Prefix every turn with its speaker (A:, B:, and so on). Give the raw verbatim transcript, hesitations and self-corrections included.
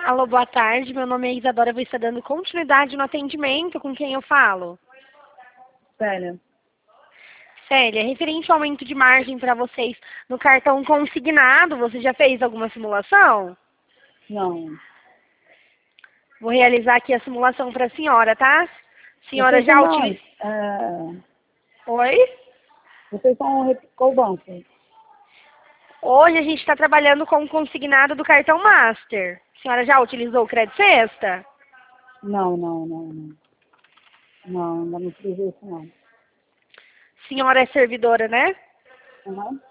A: Alô, boa tarde. Meu nome é Isadora. Eu vou estar dando continuidade no atendimento. Com quem eu falo?
B: Célia.
A: Célia, referente ao aumento de margem para vocês no cartão consignado, você já fez alguma simulação?
B: Não.
A: Vou realizar aqui a simulação para a senhora, tá? Senhora
B: Vocês
A: já
B: são da
A: utiliza...
B: onde? É,
A: Oi?
B: vocês são qual banco?
A: Hoje a gente está trabalhando com o consignado do cartão Master. A senhora já utilizou o Crédito Sexta?
B: Não, não, não, não. Não, ainda não utilizei isso não.
A: Senhora é servidora, né?
B: Uhum.